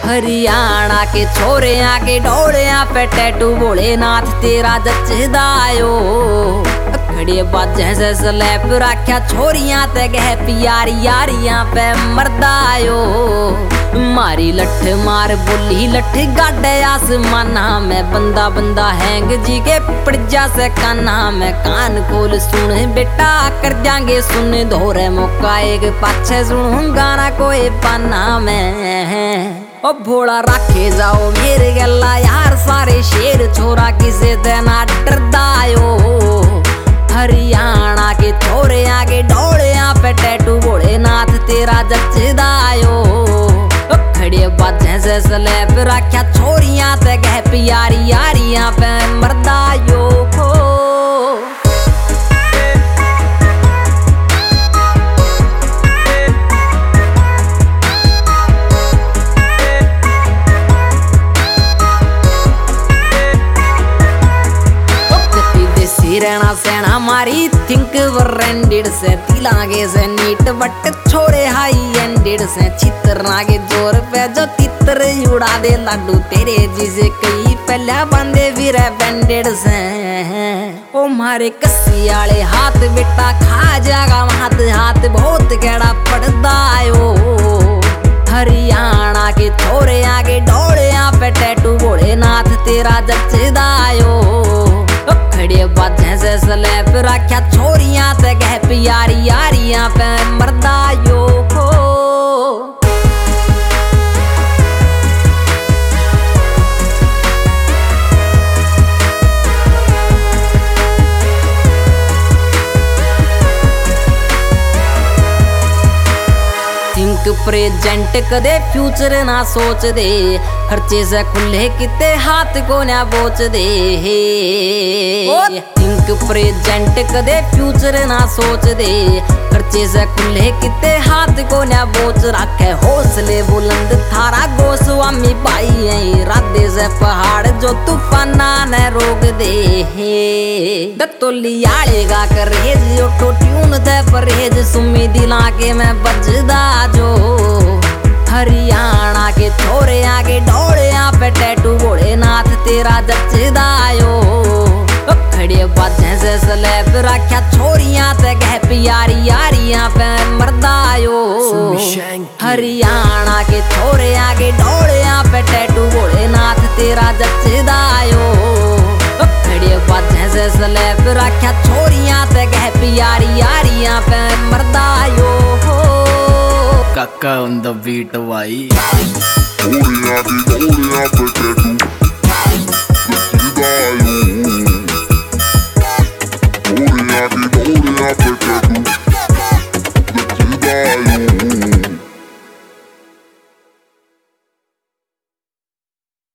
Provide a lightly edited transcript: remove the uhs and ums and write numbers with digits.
हरियाणा के छोरे आके ढोलिया पे टैटू भोलेनाथ तेरा जचदायो खड़े बाजे से स्लैप रख्या छोरियां ते गह प्यारी यारियां पे मरदायो मारी लठ मार बोली लठ गाडे आसमाना में बंदा बंदा हैंग जी के पड़जा से काना में कान खोल सुन बेटा कर जाएंगे सुन धोरे मौका एक पाछे सुनूं गाना कोई पाना में ओ भोला रखे जाओ मेरे गला यार सारे शेर छोरा किसे देना डरदायो हरियाणा के छोरे आगे ढोलिया पे टैटू भोलेनाथ तेरा जचदायो खड़े बाजे से स्लैप रख्या छोरियां ते गह प्यारी यारियां पे मरदायो रहना सेना मारी थिंक ब्रांडेड से तिलागे से नीट बट छोड़े हाई एंडेड से चित्र नागे जोर पे जो तितर उड़ा दे लाडू तेरे जिसे कई पहले बंदे भी रे बैंडेड से ओ मारे कस्सी आले हाथ बेटा खा जागा हाथ हाथ बहुत गड़ा पड़दायो हरियाणा के छोरे आगे ढोलिया पे टैटू भोलेनाथ तेरा जचदायो खड़े बाजे से स्लैप रख्या छोरियां ते गह प्यारी यारियां पे मरदायो थिंक प्रेजेंट कदे फ्यूचर ना सोच दे खर्चे से खुले किते हाथ को ना बोच दे थिंक प्रेजेंट कदे फ्यूचर ना सोच दे खर्चे से खुले किते हाथ को ना बोच रखे हौसले बुलंद थारा गोस्वामी भाई है राधे से पहाड़ जो तूफाना न रोक दे दत्तोलियालेगा करेज ऑटो ट्यून दे परहेज सुमी दिला के मैं बजदा जो हरियाणा के छोरे आगे ढोलिया पे टैटू भोलेनाथ तेरा जचदायो खड़े बाजे से स्लैप रख्या छोरियां ते गह प्यारी यारियां पे मरदायो हरियाणा के छोरे आगे ढोलिया पे टैटू भोलेनाथ तेरा जचदायो खड़े बाजे से स्लैप रख्या छोरियां ते गह प्यारी यारियां पे मरदायो काका on the beat भाई ढोलिया पे टैटू जचदायो ढोलिया पे टैटू